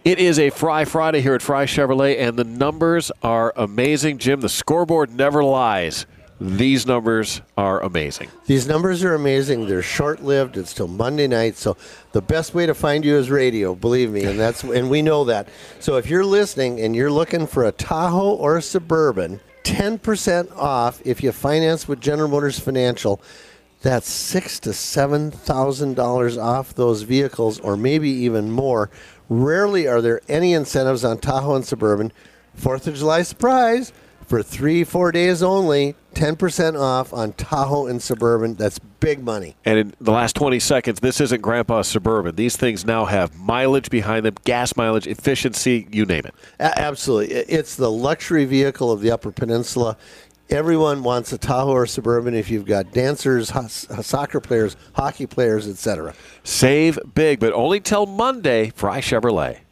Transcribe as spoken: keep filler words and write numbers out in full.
It is a Fry Friday here at Fry Chevrolet, and the numbers are amazing. Jim, the scoreboard never lies. These numbers are amazing. These numbers are amazing. They're short-lived. It's till Monday night, so the best way to find you is radio, believe me, and that's and we know that. So if you're listening and you're looking for a Tahoe or a Suburban, ten percent off if you finance with General Motors Financial. That's six to seven thousand dollars off those vehicles, or maybe even more. Rarely are there any incentives on Tahoe and Suburban. Fourth of July surprise. For three, four days only, ten percent off on Tahoe and Suburban. That's big money. And in the last twenty seconds, this isn't Grandpa's Suburban. These things now have mileage behind them, gas mileage, efficiency, you name it. A- absolutely. It's the luxury vehicle of the Upper Peninsula. Everyone wants a Tahoe or Suburban if you've got dancers, ho- soccer players, hockey players, et cetera. Save big, but only till Monday, Fry Chevrolet.